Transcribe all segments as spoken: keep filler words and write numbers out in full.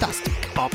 Tastic. Pop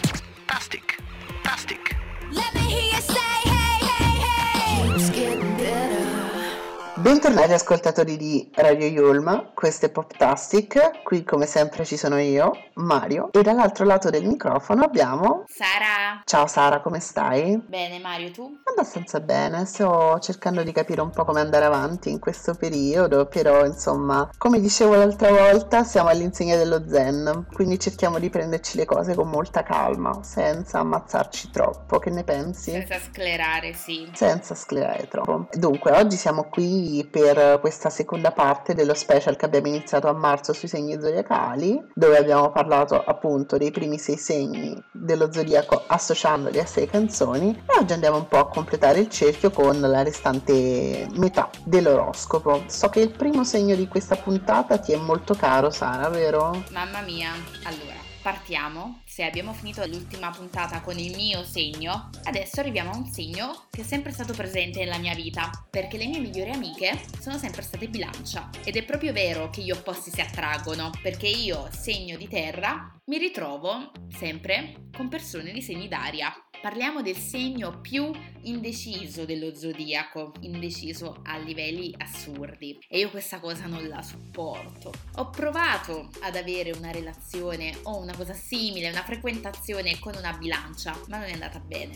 Tastic. Tastic. Let me hear you say hey, hey, hey. Keeps getting better. Bentornati ascoltatori di Radio Yulm, questo è Poptastic, qui come sempre ci sono io, Mario, e dall'altro lato del microfono abbiamo... Sara. Ciao Sara, come stai? Bene, Mario, tu? Abbastanza bene, sto cercando di capire un po' come andare avanti in questo periodo, però insomma, come dicevo l'altra volta, siamo all'insegna dello zen, quindi cerchiamo di prenderci le cose con molta calma, senza ammazzarci troppo, che ne pensi? Senza sclerare, sì. Senza sclerare troppo. Dunque, oggi siamo qui per questa seconda parte dello special che abbiamo iniziato a marzo sui segni zodiacali, dove abbiamo parlato appunto dei primi sei segni dello zodiaco associandoli a sei canzoni, e oggi andiamo un po' a completare il cerchio con la restante metà dell'oroscopo. So che il primo segno di questa puntata ti è molto caro, Sara, vero? Mamma mia. Allora, partiamo. Se abbiamo finito l'ultima puntata con il mio segno, adesso arriviamo a un segno che è sempre stato presente nella mia vita, perché le mie migliori amiche sono sempre state Bilancia. Ed è proprio vero che gli opposti si attraggono, perché io, segno di terra, mi ritrovo sempre con persone di segni d'aria. Parliamo del segno più indeciso dello zodiaco, indeciso a livelli assurdi, e io questa cosa non la sopporto. Ho provato ad avere una relazione o una cosa simile, una frequentazione con una Bilancia, ma non è andata bene,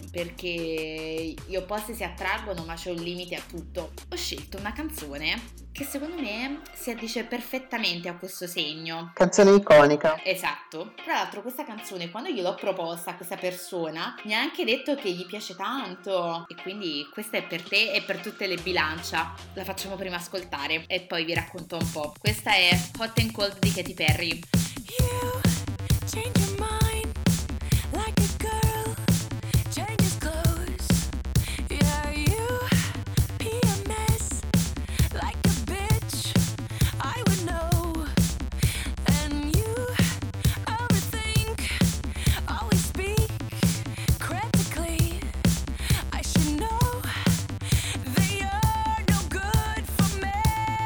perché gli opposti si attraggono, ma c'è un limite a tutto. Ho scelto una canzone che secondo me si addice perfettamente a questo segno. Canzone iconica. Esatto. Tra l'altro questa canzone, quando gliel'ho proposta a questa persona, mi ha anche detto che gli piace tanto, e quindi questa è per te e per tutte le Bilancia. La facciamo prima ascoltare e poi vi racconto un po'. Questa è Hot and Cold di Katy Perry. You change your mind like a girl changes clothes. Yeah, you P M S like a bitch. I would know. And you overthink, always speak critically. I should know that you're no good for me.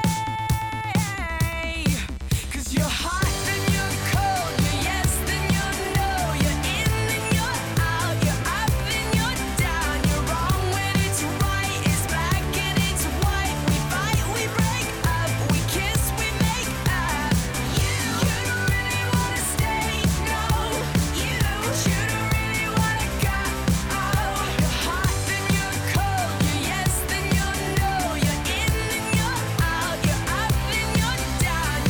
'Cause you're hot and you're cold, you're yes then you're no, you're in and you're out, you're up and you're down, you're wrong when it's right, it's black and it's white, we fight, we break up, we kiss, we make up. You, you don't really wanna stay, no, you, you don't really wanna go. Oh, you're hot then you're cold, you're yes then you're no, you're in and you're out, you're up and you're down.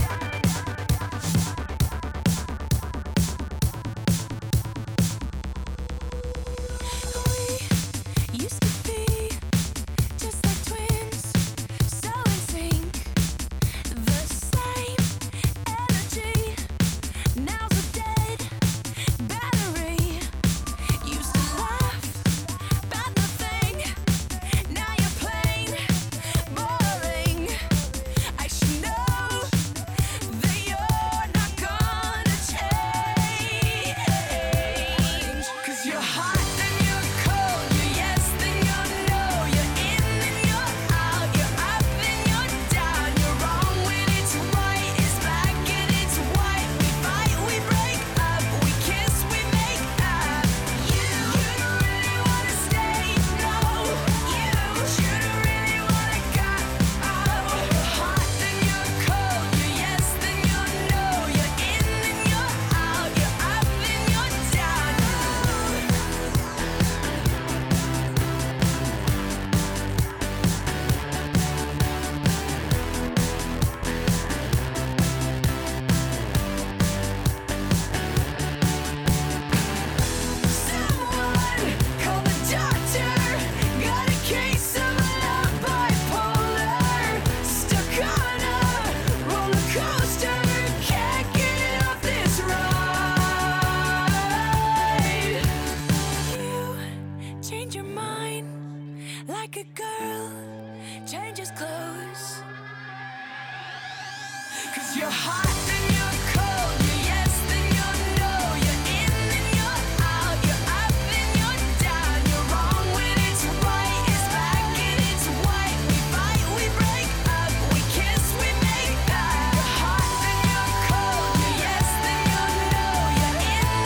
We used to be just like twins, so in sync, the same energy. Now's a dead battery. Used to laugh about nothing, now you're plain boring. I should know that you're not gonna change. 'Cause you're hot and you're cold, you're yes then you're no, you're in and you're out, you're up and you're down, you're wrong when it's right, it's black and it's white, we fight, we break up, we kiss, we make up. You, you don't really wanna stay, no, you, you don't really wanna go. Oh, you're hot then you're cold, you're yes then you're no, you're in and you're out, you're up and you're down. Someone call the doctor. Got a case of love bipolar. Stuck on a roller coaster. Can't get off this ride. You change your mind like a girl changes clothes. 'Cause you're hot and you're cold, you're yes then you're no, you're in and you're out, you're up and you're down, you're wrong when it's right, it's black and it's white, we fight, we break up, we kiss, we make up. You're hot and you're cold, you're yes then you're no, you're in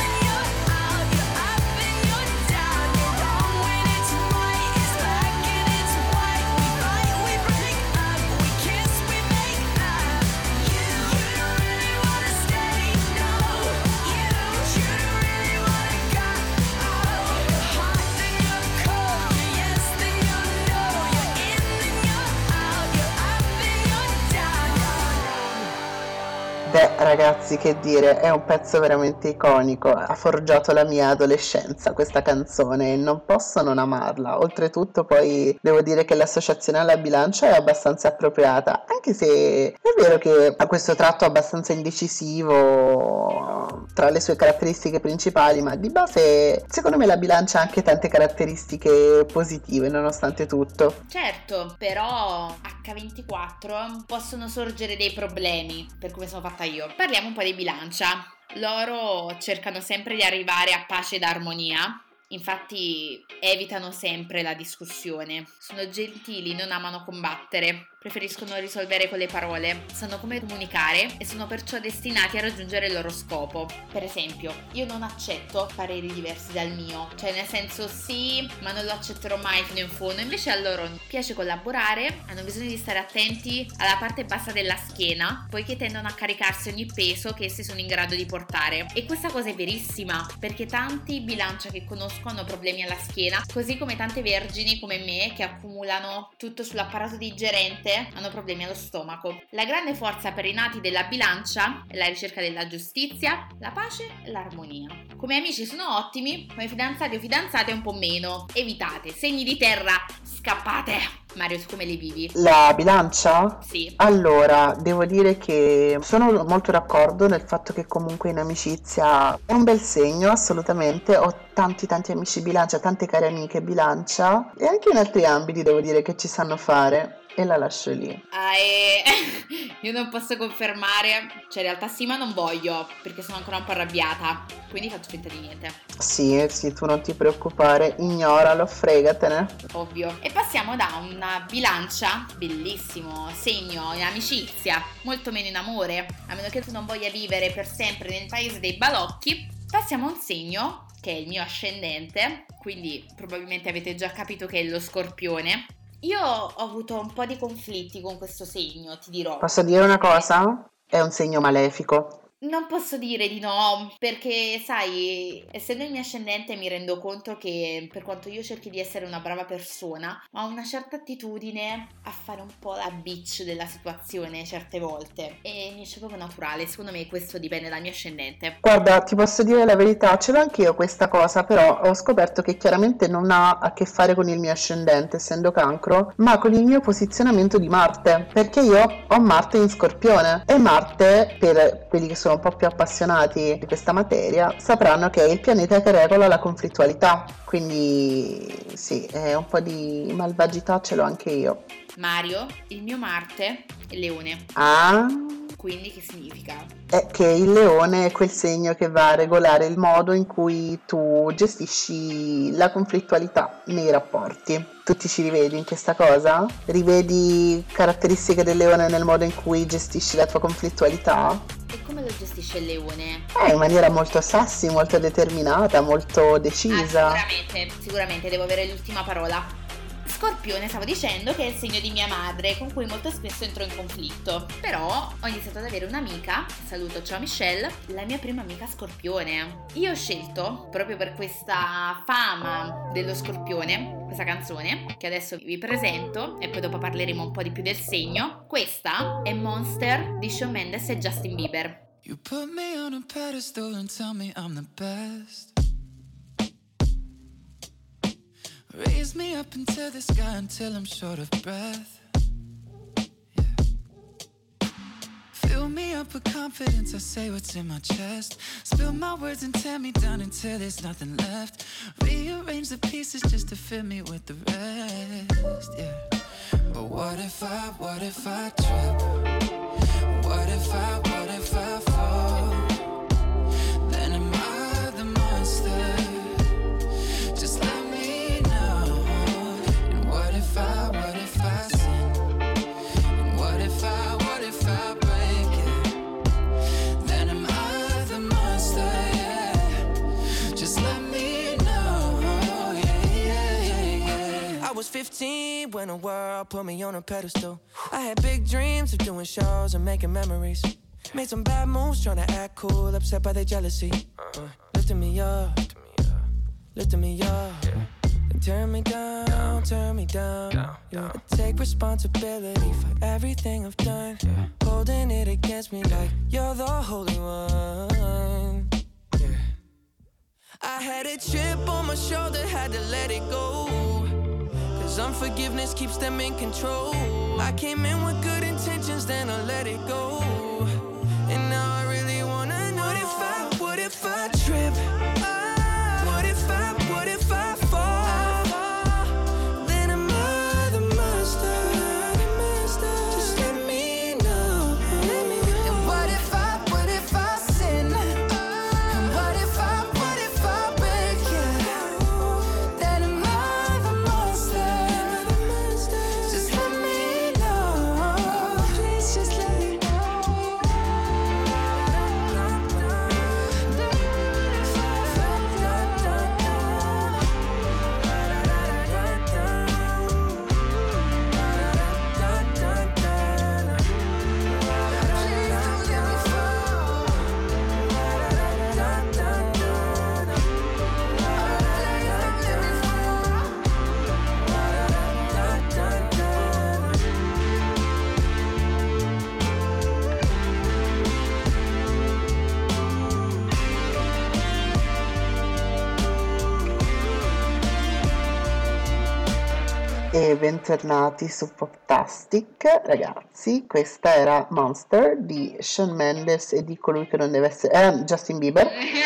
Beh, ragazzi, che dire, è un pezzo veramente iconico. Ha forgiato la mia adolescenza questa canzone e non posso non amarla. Oltretutto, poi devo dire che l'associazione alla bilancia è abbastanza appropriata, anche se è vero che ha questo tratto abbastanza indecisivo tra le sue caratteristiche principali, ma di base, secondo me, la bilancia ha anche tante caratteristiche positive, nonostante tutto. Certo, però acca ventiquattro possono sorgere dei problemi per come sono fatta io. Parliamo un po' di bilancia. Loro cercano sempre di arrivare a pace ed armonia. Infatti evitano sempre la discussione, sono gentili, non amano combattere, preferiscono risolvere con le parole, sanno come comunicare e sono perciò destinati a raggiungere il loro scopo. Per esempio, io non accetto pareri diversi dal mio, cioè nel senso sì, ma non lo accetterò mai fino in fondo. Invece a loro piace collaborare, hanno bisogno di stare attenti alla parte bassa della schiena, poiché tendono a caricarsi ogni peso che essi sono in grado di portare. E questa cosa è verissima, perché tanti bilancia che conosco hanno problemi alla schiena, così come tante vergini come me che accumulano tutto sull'apparato digerente hanno problemi allo stomaco. La grande forza per i nati della bilancia è la ricerca della giustizia, la pace e l'armonia. Come amici sono ottimi, come fidanzati o fidanzate un po' meno. Evitate segni di terra, scappate! Mario, tu come li vivi? La bilancia? Sì. Allora, devo dire che sono molto d'accordo nel fatto che comunque in amicizia è un bel segno, assolutamente. Ho tanti tanti amici bilancia, tante care amiche bilancia e anche in altri ambiti devo dire che ci sanno fare. E la lascio lì. Ah, e... io non posso confermare, cioè in realtà sì, ma non voglio perché sono ancora un po' arrabbiata, quindi faccio finta di niente. Sì, sì, tu non ti preoccupare, ignoralo, fregatene. Ovvio. E passiamo da una bilancia, bellissimo segno in amicizia, molto meno in amore, a meno che tu non voglia vivere per sempre nel paese dei balocchi. Passiamo a un segno che è il mio ascendente, quindi probabilmente avete già capito che è lo Scorpione. Io ho avuto un po' di conflitti con questo segno, ti dirò. Posso dire una cosa? È un segno malefico. Non posso dire di no, perché sai, essendo il mio ascendente mi rendo conto che per quanto io cerchi di essere una brava persona, ho una certa attitudine a fare un po' la bitch della situazione certe volte e mi esce proprio naturale. Secondo me questo dipende dal mio ascendente. Guarda, ti posso dire la verità, ce l'ho anch'io questa cosa, però ho scoperto che chiaramente non ha a che fare con il mio ascendente, essendo Cancro, ma con il mio posizionamento di Marte, perché io ho Marte in Scorpione e Marte, per quelli che sono un po' più appassionati di questa materia, sapranno che è il pianeta che regola la conflittualità, quindi sì, è un po' di malvagità ce l'ho anche io. Mario, il mio Marte è Leone. Ah, quindi che significa? È che il leone è quel segno che va a regolare il modo in cui tu gestisci la conflittualità nei rapporti. Tu ti ci rivedi in questa cosa? Rivedi caratteristiche del leone nel modo in cui gestisci la tua conflittualità? E come lo gestisce il leone? Eh, in maniera molto sassy, molto determinata, molto decisa. Ah, sicuramente, sicuramente devo avere l'ultima parola. Scorpione, stavo dicendo che è il segno di mia madre, con cui molto spesso entro in conflitto. Però ho iniziato ad avere un'amica, saluto, ciao Michelle, la mia prima amica Scorpione. Io ho scelto, proprio per questa fama dello Scorpione, questa canzone, che adesso vi presento, e poi dopo parleremo un po' di più del segno. Questa è Monster di Shawn Mendes e Justin Bieber. You put me on a pedestal and tell me I'm the best. Raise me up into the sky until I'm short of breath. Yeah. Fill me up with confidence, I say what's in my chest. Spill my words and tear me down until there's nothing left. Rearrange the pieces just to fill me with the rest. Yeah. But what if I, what if I trip? What if I, what if I fall? Then am I the monster? Just let me know. And what if I, what if I sin? And what if I, what if I break it? Then am I the monster? Yeah. Just let me know. Yeah, yeah, yeah, yeah. I was fifteen when the world put me on a pedestal. I had big dreams of doing shows and making memories. Made some bad moves trying to act cool, upset by their jealousy. Uh, lifting me up, lifting me up. Turn me down, turn me down. I take responsibility for everything I've done. Holding it against me like you're the holy one. Yeah. I had a chip on my shoulder, had to let it go. Cause unforgiveness keeps them in control. I came in with good intentions, then I let it go. And now I really wanna know, what if I, what if I trip? What if I, what if I fall? Then am I the monster? Just let me know. And what if I, what if I sin? And what if I, what if I break you? Then am I the monster? Just let me know. Please just let me know. E bentornati su Poptastic, ragazzi. Questa era Monster di Shawn Mendes e di colui che non deve essere eh, Justin Bieber.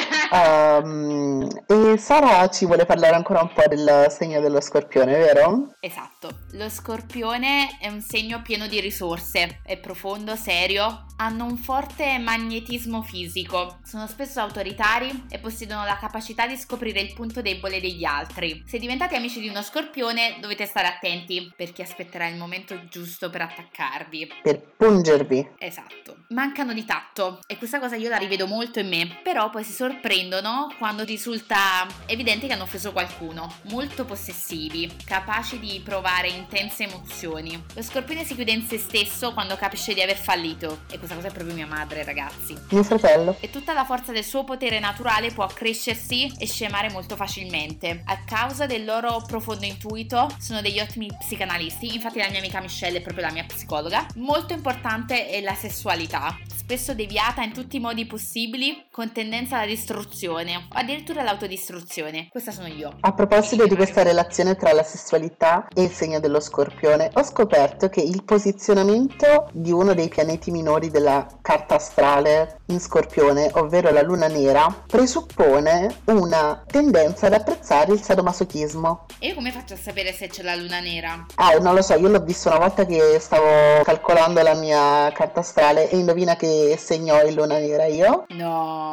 Um, e Sara ci vuole parlare ancora un po' del segno dello Scorpione, vero? Esatto, lo Scorpione è un segno pieno di risorse, è profondo, serio, hanno un forte magnetismo fisico, sono spesso autoritari e possiedono la capacità di scoprire il punto debole degli altri. Se diventate amici di uno Scorpione dovete stare attenti, perché aspetterà il momento giusto per attaccarvi. Per pungervi. Esatto. Mancano di tatto e questa cosa io la rivedo molto in me, però poi si sorprendono quando risulta evidente che hanno offeso qualcuno. Molto possessivi, capaci di provare intense emozioni. Lo Scorpione si chiude in se stesso quando capisce di aver fallito, e questa cosa è proprio mia madre, ragazzi. Mio fratello. E tutta la forza del suo potere naturale può accrescersi e scemare molto facilmente. A causa del loro profondo intuito sono degli ottimi psicanalisti, infatti la mia amica Michelle è proprio la mia psicologa. Molto importante è la sessualità, spesso deviata in tutti i modi possibili, con tendenza alla distruzione o addirittura all'autodistruzione. Questa sono io. A proposito di questa relazione tra la sessualità e il segno dello Scorpione, ho scoperto che il posizionamento di uno dei pianeti minori della carta astrale in Scorpione, ovvero la luna nera, presuppone una tendenza ad apprezzare il sadomasochismo. E io come faccio a sapere se c'è la luna nera? Ah, non lo so, io l'ho visto una volta che stavo calcolando la mia carta astrale e indovina che segno ho in luna nera io? No.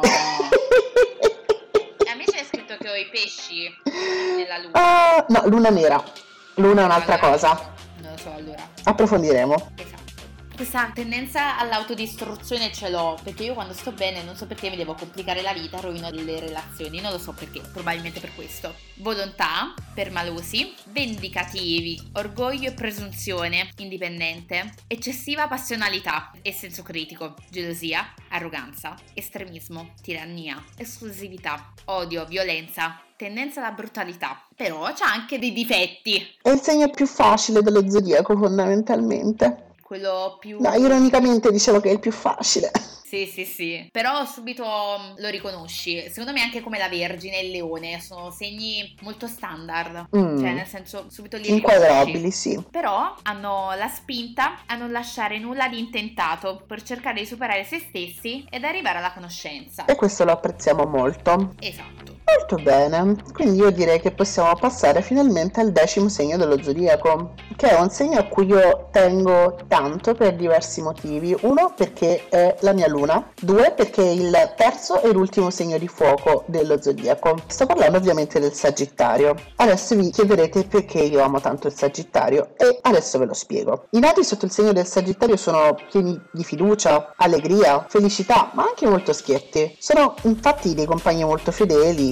A me c'è scritto che ho i pesci nella luna. Ah, no, luna nera. Luna è un'altra Allora, cosa. Non lo so, allora. Approfondiremo. Esatto. Questa tendenza all'autodistruzione ce l'ho, perché io quando sto bene non so perché mi devo complicare la vita, rovino le relazioni, non lo so perché, probabilmente per questo. Volontà, permalosi, vendicativi, orgoglio e presunzione, indipendente, eccessiva passionalità e senso critico, gelosia, arroganza, estremismo, tirannia, esclusività, odio, violenza, tendenza alla brutalità. Però c'ha anche dei difetti. È il segno più facile dello zodiaco, fondamentalmente. Quello più... No, ironicamente dicevo che è il più facile. Sì, sì, sì. Però subito lo riconosci. Secondo me anche come la Vergine e il Leone sono segni molto standard. Mm. Cioè, nel senso, subito li Inquadrabili, riconosci. sì. Però hanno la spinta a non lasciare nulla di intentato per cercare di superare se stessi ed arrivare alla conoscenza. E questo lo apprezziamo molto. Esatto. Molto bene, quindi io direi che possiamo passare finalmente al decimo segno dello zodiaco, che è un segno a cui io tengo tanto per diversi motivi. Uno, perché è la mia luna. Due, perché è il terzo e l'ultimo segno di fuoco dello zodiaco. Sto parlando ovviamente del Sagittario. Adesso vi chiederete perché io amo tanto il Sagittario e adesso ve lo spiego. I nati sotto il segno del Sagittario sono pieni di fiducia, allegria, felicità, ma anche molto schietti. Sono infatti dei compagni molto fedeli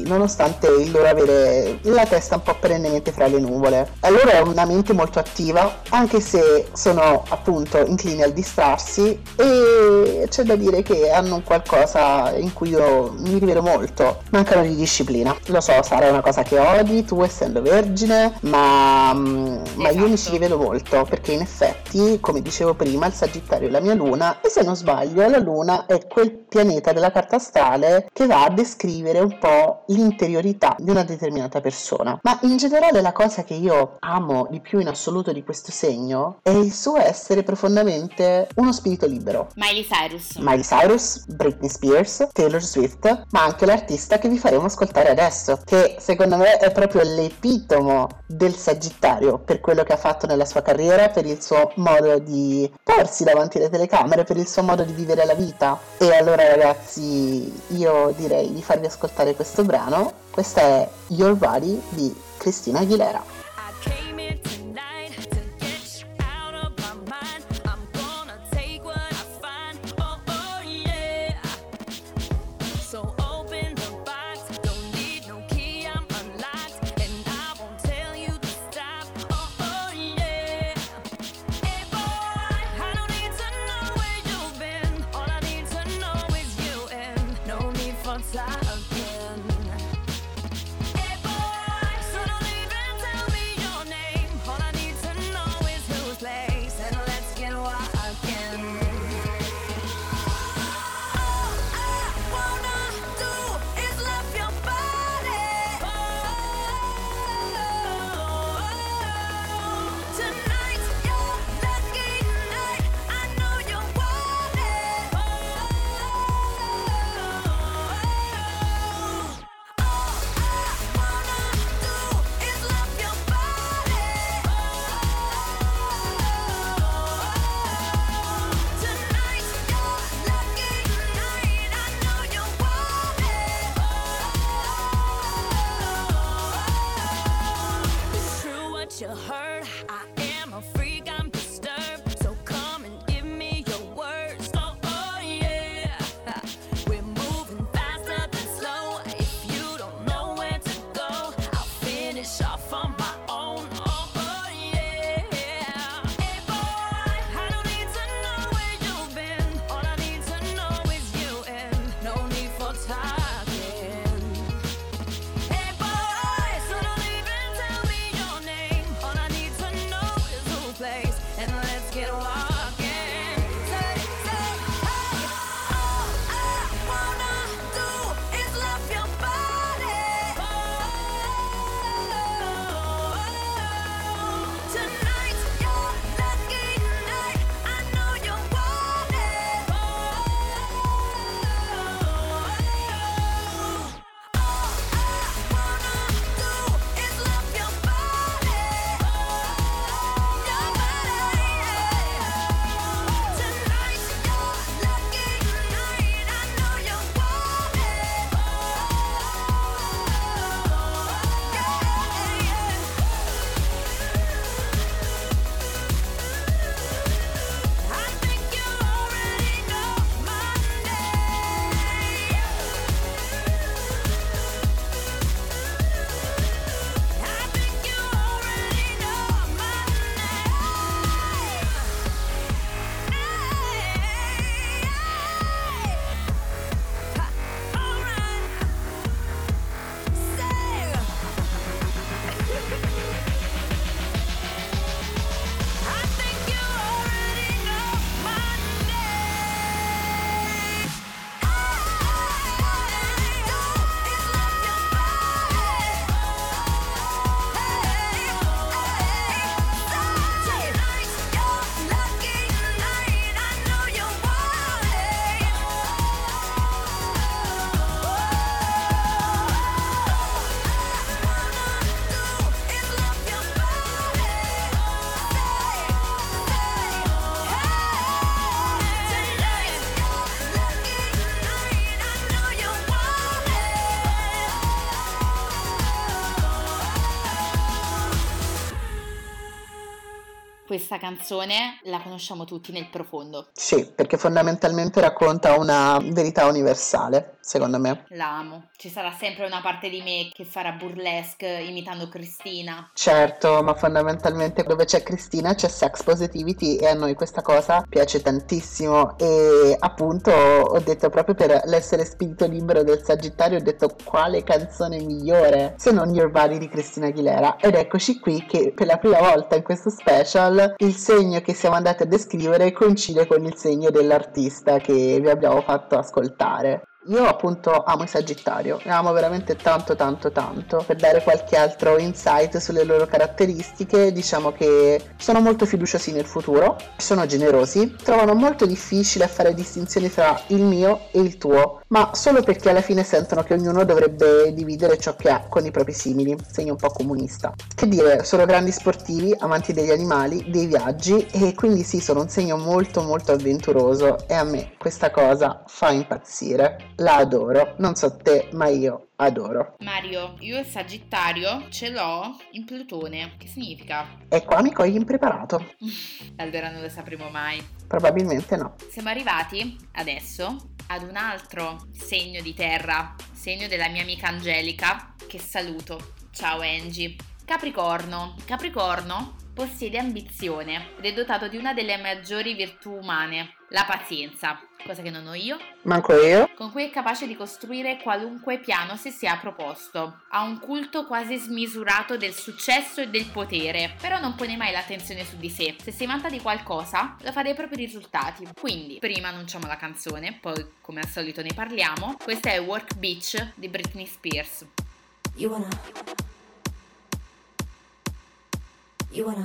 così, nonostante il loro avere la testa un po' perennemente fra le nuvole. La loro è una mente molto attiva, anche se sono appunto inclini al distrarsi, e c'è da dire che hanno un qualcosa in cui io mi rivedo molto: mancano di disciplina. Lo so, sarà una cosa che odi tu essendo vergine, ma, ma io mi ci Esatto. rivedo molto, perché in effetti, come dicevo prima, il Sagittario è la mia luna, e se non sbaglio la luna è quel pianeta della carta astrale che va a descrivere un po' l'interiorità di una determinata persona. Ma in generale la cosa che io amo di più in assoluto di questo segno è il suo essere profondamente uno spirito libero. Miley Cyrus. Miley Cyrus, Britney Spears, Taylor Swift, ma anche l'artista che vi faremo ascoltare adesso, che secondo me è proprio l'epitomo del Sagittario, per quello che ha fatto nella sua carriera, per il suo modo di porsi davanti alle telecamere, per il suo modo di vivere la vita. E allora ragazzi, io direi di farvi ascoltare questo brano. Questa è Your Body di Christina Aguilera. I came here tonight to get you out of my mind. I'm gonna take what I find. Oh, oh, yeah. So open the box. Don't need no key, I'm unlocked. And I won't tell you to stop. Oh, oh, yeah. Hey, boy, I don't need to know where you've been. All I need to know is you, and no need for talking. Hey, boy, so don't even tell me your name. All I need to know is whose place, and let's get walking. All I wanna do is love your body. Tonight's your lucky night. I know you want it. questa canzone la conosciamo tutti nel profondo. Sì, perché fondamentalmente racconta una verità universale, secondo me. La amo. Ci sarà sempre una parte di me che farà burlesque imitando Cristina. Certo, ma fondamentalmente dove c'è Cristina c'è sex positivity e a noi questa cosa piace tantissimo e appunto ho detto proprio per l'essere spirito libero del Sagittario, ho detto quale canzone migliore se non Your Body di Cristina Aguilera, ed eccoci qui che per la prima volta in questo special il segno che siamo andati a descrivere coincide con il segno dell'artista che vi abbiamo fatto ascoltare. Io appunto amo i Sagittario, ne amo veramente tanto tanto tanto. Per dare qualche altro insight sulle loro caratteristiche, diciamo che sono molto fiduciosi nel futuro, sono generosi, trovano molto difficile fare distinzioni tra il mio e il tuo, ma solo perché alla fine sentono che ognuno dovrebbe dividere ciò che ha con i propri simili, segno un po' comunista. Che dire, sono grandi sportivi, amanti degli animali, dei viaggi e quindi sì, sono un segno molto molto avventuroso e a me questa cosa fa impazzire. La adoro, non so te, ma io adoro. Mario, io il Sagittario ce l'ho in Plutone. Che significa? E qua mi cogli impreparato. Allora non lo sapremo mai. Probabilmente no. Siamo arrivati adesso ad un altro segno di terra, segno della mia amica Angelica, che saluto. Ciao Angie. Capricorno. Capricorno possiede ambizione ed è dotato di una delle maggiori virtù umane, la pazienza, cosa che non ho io, Manco io. con cui è capace di costruire qualunque piano si sia proposto. Ha un culto quasi smisurato del successo e del potere, però non pone mai l'attenzione su di sé. Se si vanta di qualcosa, lo fa dei propri risultati. Quindi, prima annunciamo la canzone, poi come al solito ne parliamo. Questa è Work Bitch di Britney Spears. You wanna, you wanna,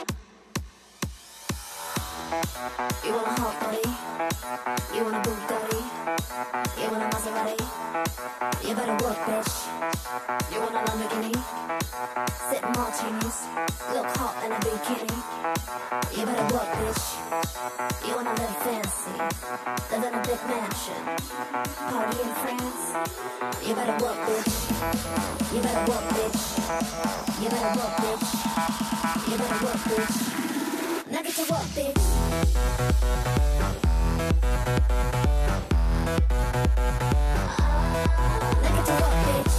you wanna hot body, you wanna Bugatti, you wanna Maserati, you better work, bitch. You want a Lamborghini, sip martinis, look hot in a bikini. You better work, bitch. You wanna live fancy, live in a big mansion, party in France. You better work, bitch. You better work, bitch. You better work, bitch. You better work, bitch. Now get to work, bitch. Now get to work, bitch.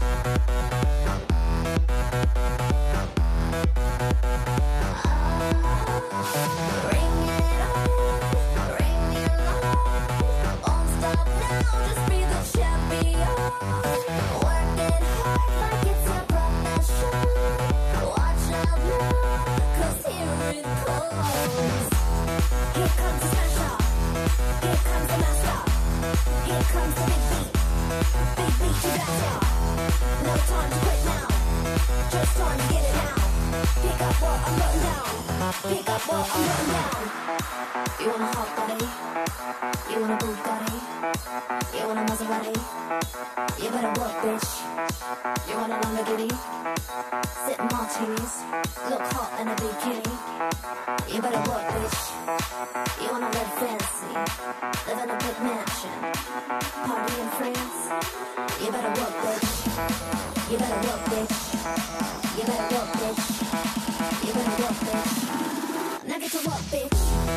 Bring it on, bring it on. Won't stop now, just be the champion. Work it hard like it's your profession. Watch out now, 'cause here it comes. Here comes the smash up, here comes the master, here comes the big beat, big beat to that y'all. No time to quit now, just time to get it now. Pick up what I'm putting down, pick up what I'm putting down. You want a hot body, you want a Bugatti, you want a Maserati. You better work, bitch. You want a Lamborghini, sip martinis, look hot in a bikini. You better work, bitch. You wanna live fancy, live in a big mansion, party in France. You better work, bitch. You better work, bitch. You better work, bitch. You better work, bitch. Now get to work, bitch.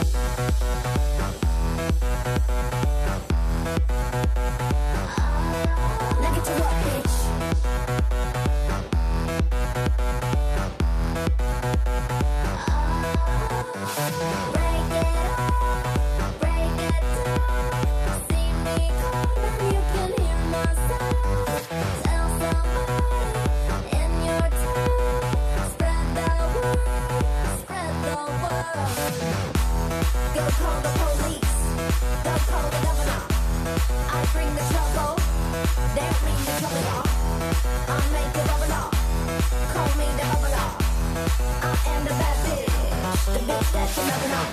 Now get to work, bitch. Break it up, break it down. See me coming, you can hear my sound. Tell somebody in your town. Spread the word, spread the word. Go call the police, go call the governor. I bring the trouble, they bring the trouble, y'all. I make the bubble, call me the bubble. I am the bad bitch, the bitch that you never know.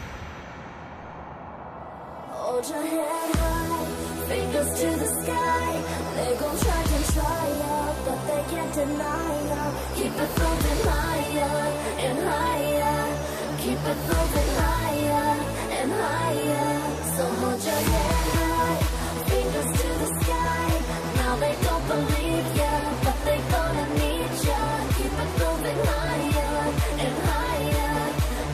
Hold your head high, fingers to the sky. They gon' try to try ya, but they can't deny ya. Keep it moving higher and higher. Keep it moving higher and higher. So hold your head high, fingers to the sky. Now they don't believe ya, but they gonna need ya. Keep it moving higher and higher.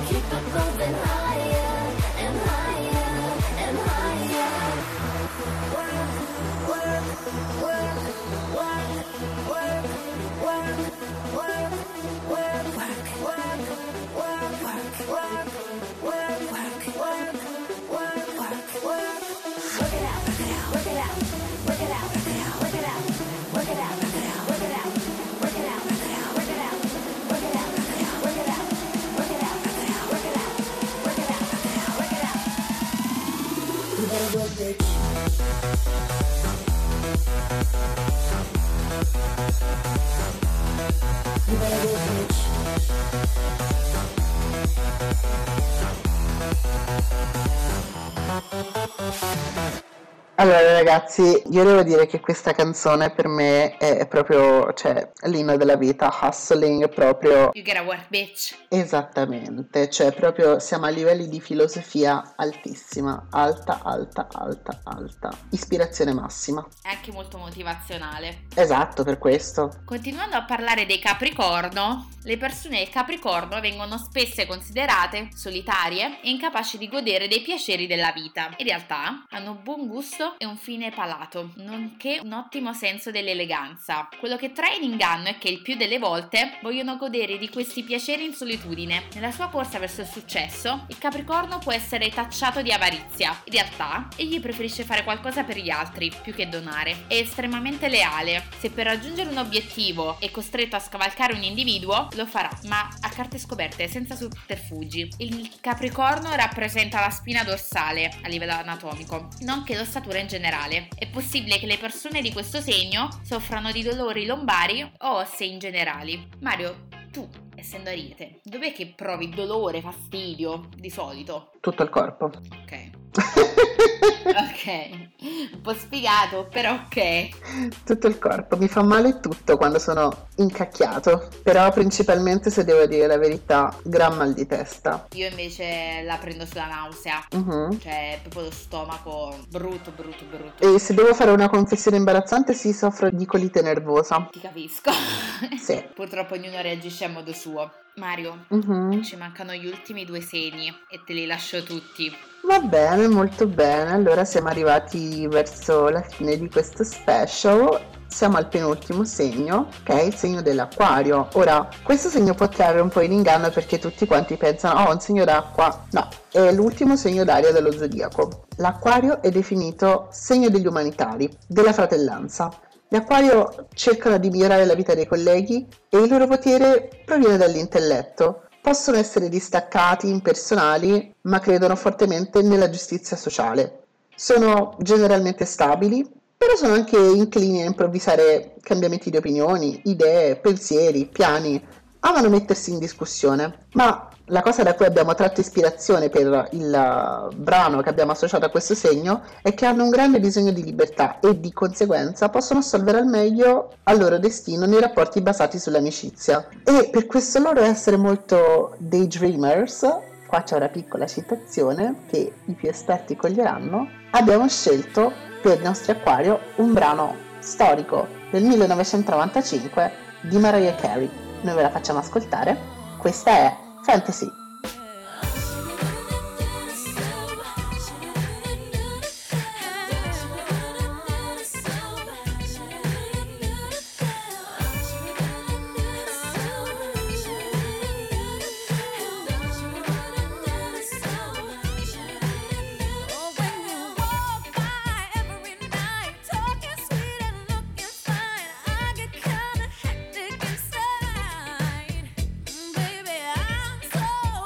Allora ragazzi, io devo dire che questa canzone per me è proprio, cioè, l'inno della vita, hustling proprio, You gotta work, bitch. esattamente, cioè proprio siamo a livelli di filosofia altissima, alta, alta, alta, alta, ispirazione massima. È anche molto motivazionale. Esatto, per questo. Continuando a parlare dei Capricorno, le persone del Capricorno vengono spesso considerate solitarie e incapaci di godere dei piaceri della vita. In realtà hanno buon gusto e un fine palato, nonché un ottimo senso dell'eleganza. Quello che trae in inganno è che il più delle volte vogliono godere di questi piaceri in solitudine. Nella sua corsa verso il successo, il Capricorno può essere tacciato di avarizia. In realtà, egli preferisce fare qualcosa per gli altri più che donare. È estremamente leale. Se per raggiungere un obiettivo è costretto a scavalcare un individuo, lo farà, ma a carte scoperte, senza sotterfugi. Il Capricorno rappresenta la spina dorsale a livello anatomico, nonché l'ossatura in generale. È possibile che le persone di questo segno soffrano di dolori lombari o ossei in generali. Mario, tu, essendo Ariete, dov'è che provi dolore, fastidio di solito? Tutto il corpo. Ok. Ok, un po' spiegato, però ok. Tutto il corpo, mi fa male tutto quando sono incacchiato, però principalmente, se devo dire la verità, gran mal di testa. Io invece la prendo sulla nausea, Mhm. cioè proprio lo stomaco brutto, brutto, brutto. E se devo fare una confessione imbarazzante, sì, soffro di colite nervosa. Ti capisco. Sì. Purtroppo ognuno reagisce a modo suo. Mario, Mhm. ci mancano gli ultimi due segni e te li lascio tutti. Va bene, molto bene. Allora siamo arrivati verso la fine di questo special. Siamo al penultimo segno, che è il segno dell'Acquario. Ora, questo segno può trarre un po' in inganno perché tutti quanti pensano, oh, un segno d'acqua. No, è l'ultimo segno d'aria dello zodiaco. L'Acquario è definito segno degli umanitari, della fratellanza. Gli Acquario cercano di migliorare la vita dei colleghi e il loro potere proviene dall'intelletto. Possono essere distaccati, impersonali, ma credono fortemente nella giustizia sociale. Sono generalmente stabili, però sono anche inclini a improvvisare cambiamenti di opinioni, idee, pensieri, piani. Amano mettersi in discussione, ma la cosa da cui abbiamo tratto ispirazione per il uh, brano che abbiamo associato a questo segno è che hanno un grande bisogno di libertà e di conseguenza possono assolvere al meglio al loro destino nei rapporti basati sull'amicizia. E per questo loro essere molto daydreamers, qua c'è una piccola citazione che i più esperti coglieranno, abbiamo scelto per il nostro Acquario un brano storico del millenovecentonovantacinque di Mariah Carey. Noi ve la facciamo ascoltare. Questa è Fantasy. Baby, I'm so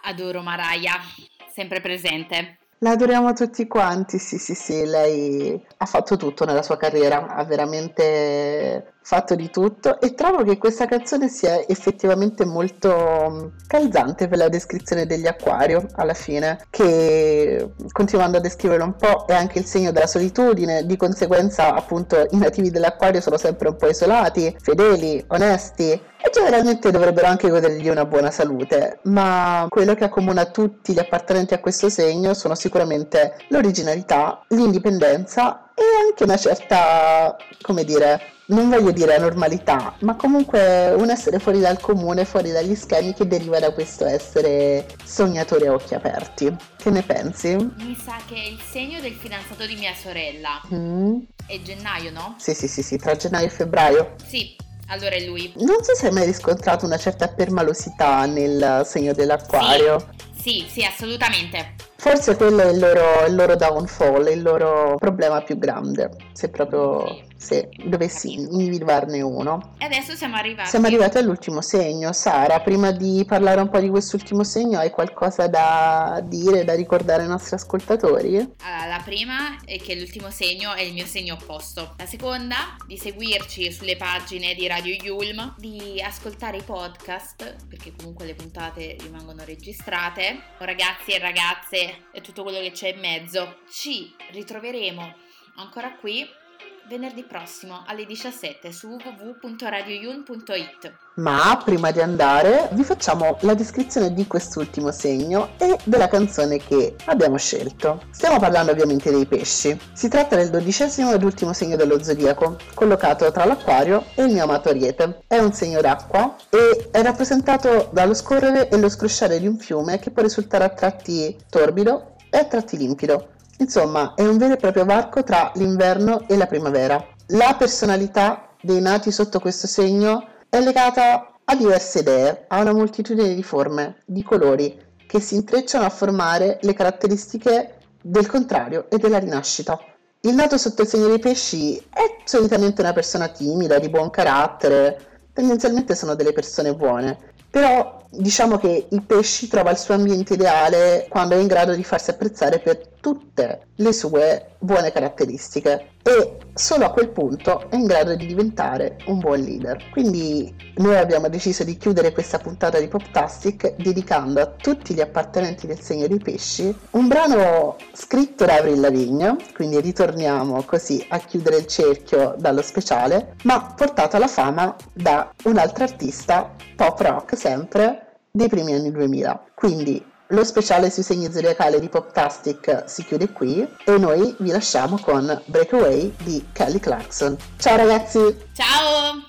Adoro Mariah, sempre presente. La adoriamo tutti quanti, sì sì sì, lei ha fatto tutto nella sua carriera, ha veramente fatto di tutto e trovo che questa canzone sia effettivamente molto calzante per la descrizione degli Acquario alla fine, che continuando a descriverlo un po' è anche il segno della solitudine, di conseguenza appunto i nativi dell'Acquario sono sempre un po' isolati, fedeli, onesti e generalmente dovrebbero anche godergli una buona salute, ma quello che accomuna tutti gli appartenenti a questo segno sono sicuramente l'originalità, l'indipendenza e anche una certa, come dire, non voglio dire anormalità, ma comunque un essere fuori dal comune, fuori dagli schemi che deriva da questo essere sognatori a occhi aperti. Che ne pensi? Mi sa che è il segno del fidanzato di mia sorella. Mm? È gennaio, no? Sì, sì, sì, sì, tra gennaio e febbraio. Sì, allora è lui. Non so se hai mai riscontrato una certa permalosità nel segno dell'Acquario. Sì, sì, assolutamente. Forse quello è il loro, il loro downfall, il loro problema più grande, se proprio se dovessi individuarne uno. E adesso siamo arrivati. Siamo arrivati all'ultimo segno. Sara, prima di parlare un po' di quest'ultimo segno, hai qualcosa da dire, da ricordare ai nostri ascoltatori? Allora, la prima è che l'ultimo segno è il mio segno opposto. La seconda, di seguirci sulle pagine di Radio Yulm, di ascoltare i podcast, perché comunque le puntate rimangono registrate. Ragazzi e ragazze e tutto quello che c'è in mezzo. Ci ritroveremo ancora qui venerdì prossimo alle diciassette su w w w punto radio yulm punto i t. Ma prima di andare vi facciamo la descrizione di quest'ultimo segno e della canzone che abbiamo scelto. Stiamo parlando ovviamente dei pesci. Si tratta del dodicesimo ed ultimo segno dello zodiaco, collocato tra l'Acquario e il mio amato Ariete. È un segno d'acqua e è rappresentato dallo scorrere e lo scrosciare di un fiume che può risultare a tratti torbido e a tratti limpido. Insomma, è un vero e proprio varco tra l'inverno e la primavera. La personalità dei nati sotto questo segno è legata a diverse idee, a una moltitudine di forme, di colori, che si intrecciano a formare le caratteristiche del contrario e della rinascita. Il nato sotto il segno dei pesci è solitamente una persona timida, di buon carattere, tendenzialmente sono delle persone buone, però diciamo che il pesci trova il suo ambiente ideale quando è in grado di farsi apprezzare per tutte le sue buone caratteristiche e solo a quel punto è in grado di diventare un buon leader. Quindi noi abbiamo deciso di chiudere questa puntata di Poptastic dedicando a tutti gli appartenenti del segno dei pesci un brano scritto da Avril Lavigne, quindi ritorniamo così a chiudere il cerchio dallo speciale, ma portato alla fama da un'altra artista pop rock sempre dei primi anni duemila. Quindi lo speciale sui segni zodiacali di Poptastic si chiude qui e noi vi lasciamo con Breakaway di Kelly Clarkson. Ciao ragazzi! Ciao!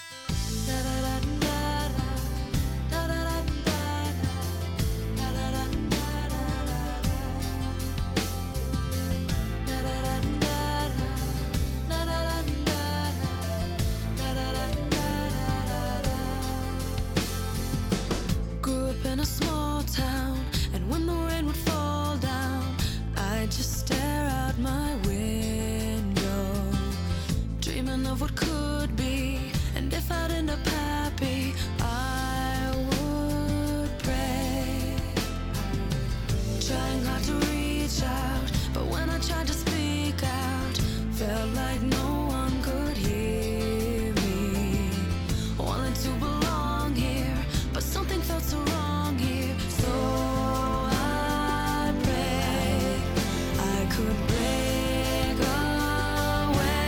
Grew up in a small town, and when the rain would fall down, I'd just stare out my window, dreaming of what could be. And if I'd end up happy, I would pray, trying hard to reach out, but when I tried to speak out, felt like no one could hear me. Wanted to belong here, but something felt so wrong here. So I pray I could break away.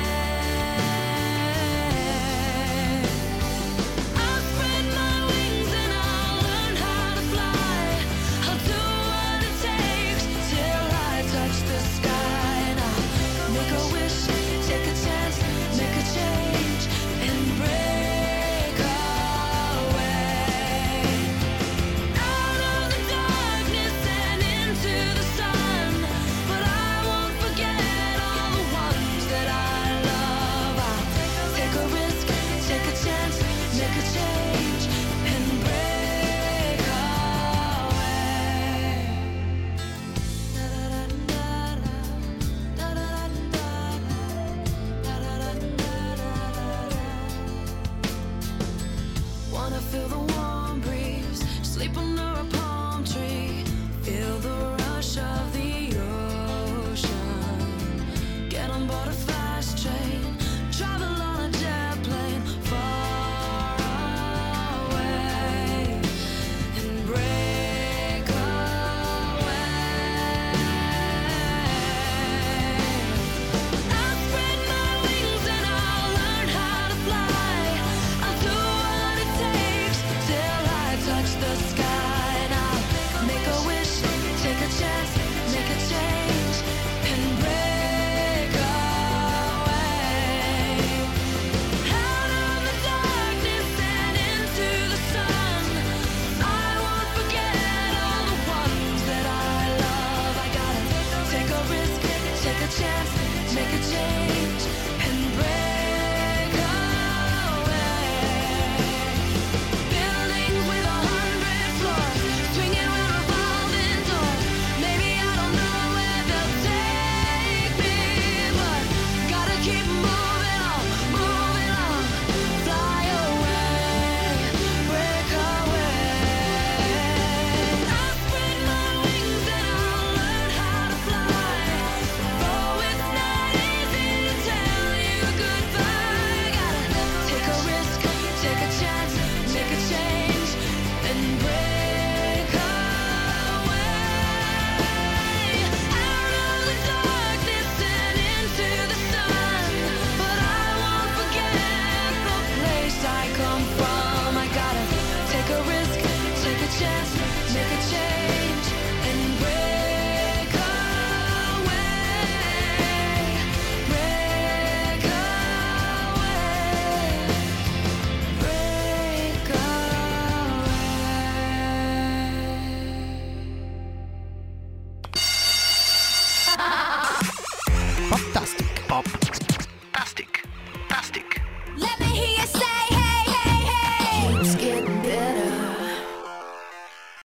I'll spread my wings and I'll learn how to fly. I'll do what it takes till I touch the sky. And I'll make a wish, take a chance, make a change, and break away. Out of the darkness and into the sun, but I won't forget all the ones that I love. I'll take a risk, take a chance, make a change, and break away. Wanna feel the warm breeze, sleep under a palm tree, the